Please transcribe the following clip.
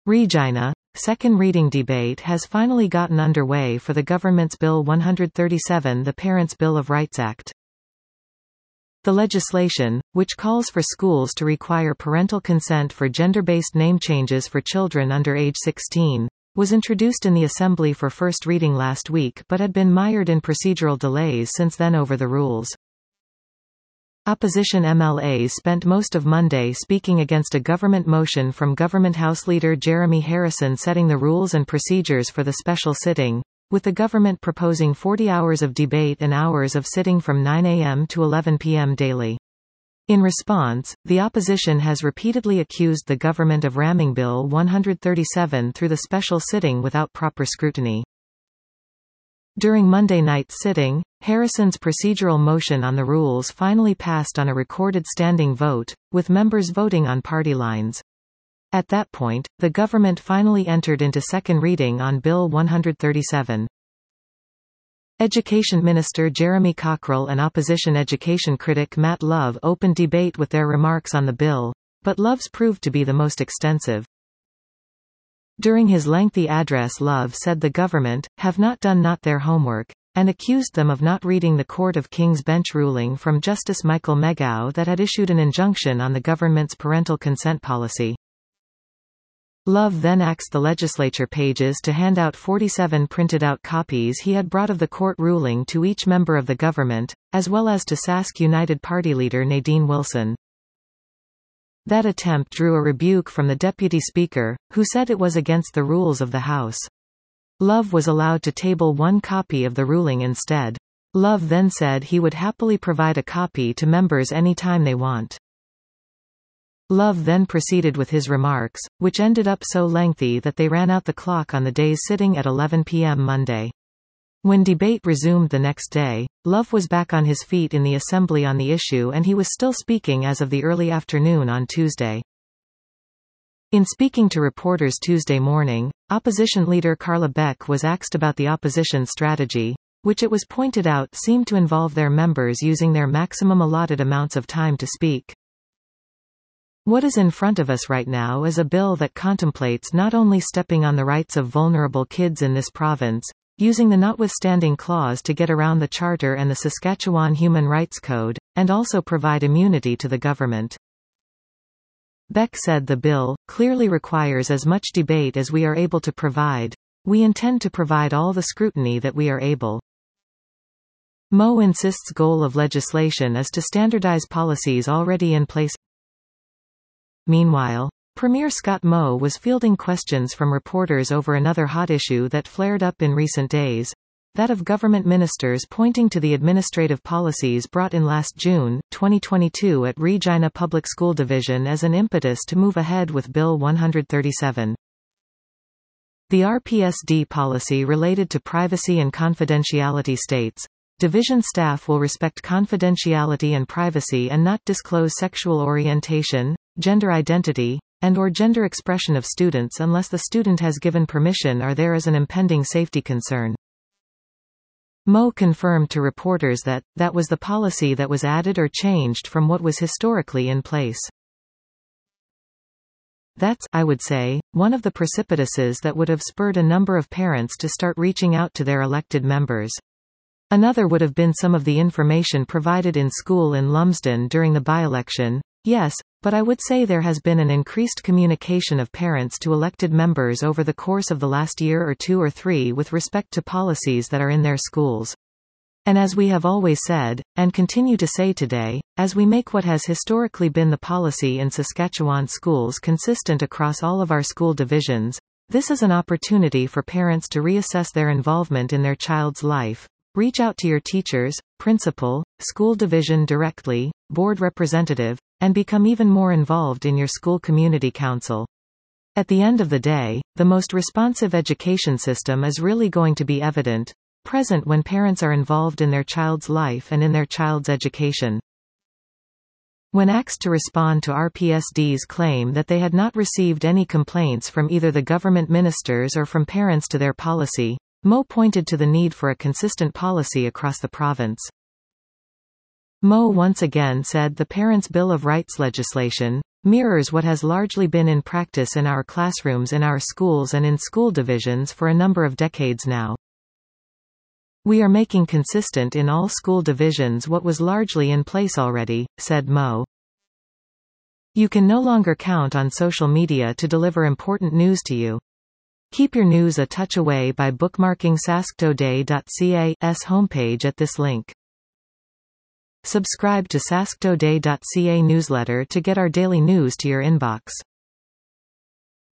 Regina. Second reading debate has finally gotten underway for the government's Bill 137, the Parents' Bill of Rights Act. The legislation, which calls for schools to require parental consent for gender-based name changes for children under age 16, was introduced in the Assembly for first reading last week but had been mired in procedural delays since then over the rules. Opposition MLAs spent most of Monday speaking against a government motion from Government House Leader Jeremy Harrison setting the rules and procedures for the special sitting, with the government proposing 40 hours of debate and hours of sitting from 9 a.m. to 11 p.m. daily. In response, the opposition has repeatedly accused the government of ramming Bill 137 through the special sitting without proper scrutiny. During Monday night's sitting, Harrison's procedural motion on the rules finally passed on a recorded standing vote, with members voting on party lines. At that point, the government finally entered into second reading on Bill 137. Education Minister Jeremy Cockrell and opposition education critic Matt Love opened debate with their remarks on the bill, but Love's proved to be the most extensive. During his lengthy address, Love said the government have not done their homework, and accused them of not reading the Court of King's Bench ruling from Justice Michael Megaw that had issued an injunction on the government's parental consent policy. Love then asked the legislature pages to hand out 47 printed-out copies he had brought of the court ruling to each member of the government, as well as to Sask United Party leader Nadine Wilson. That attempt drew a rebuke from the deputy speaker, who said it was against the rules of the House. Love was allowed to table one copy of the ruling instead. Love then said he would happily provide a copy to members any time they want. Love then proceeded with his remarks, which ended up so lengthy that they ran out the clock on the day's sitting at 11 p.m. Monday. When debate resumed the next day, Love was back on his feet in the Assembly on the issue, and he was still speaking as of the early afternoon on Tuesday. In speaking to reporters Tuesday morning, opposition leader Carla Beck was asked about the opposition's strategy, which it was pointed out seemed to involve their members using their maximum allotted amounts of time to speak. What is in front of us right now is a bill that contemplates not only stepping on the rights of vulnerable kids in this province, using the notwithstanding clause to get around the Charter and the Saskatchewan Human Rights Code, and also provide immunity to the government. Beck said the bill clearly requires as much debate as we are able to provide. We intend to provide all the scrutiny that we are able. Moe insists goal of legislation is to standardize policies already in place. Meanwhile, Premier Scott Moe was fielding questions from reporters over another hot issue that flared up in recent days, that of government ministers pointing to the administrative policies brought in last June, 2022 at Regina Public School Division as an impetus to move ahead with Bill 137. The RPSD policy related to privacy and confidentiality states, division staff will respect confidentiality and privacy and not disclose sexual orientation, gender identity, and/or gender expression of students unless the student has given permission or there is an impending safety concern. Moe confirmed to reporters that that was the policy that was added or changed from what was historically in place. That's, I would say, one of the precipituses that would have spurred a number of parents to start reaching out to their elected members. Another would have been some of the information provided in school in Lumsden during the by-election. Yes, but I would say there has been an increased communication of parents to elected members over the course of the last year or two or three with respect to policies that are in their schools. And as we have always said, and continue to say today, as we make what has historically been the policy in Saskatchewan schools consistent across all of our school divisions, this is an opportunity for parents to reassess their involvement in their child's life. Reach out to your teachers, principal, school division directly, board representative, and become even more involved in your school community council. At the end of the day, the most responsive education system is really going to be present when parents are involved in their child's life and in their child's education. When asked to respond to RPSD's claim that they had not received any complaints from either the government ministers or from parents to their policy, Moe pointed to the need for a consistent policy across the province. Moe once again said the Parents' Bill of Rights legislation, mirrors what has largely been in practice in our classrooms, in our schools and in school divisions for a number of decades now. We are making consistent in all school divisions what was largely in place already, said Mo. You can no longer count on social media to deliver important news to you. Keep your news a touch away by bookmarking sasktoday.ca's homepage at this link. Subscribe to sasktoday.ca newsletter to get our daily news to your inbox.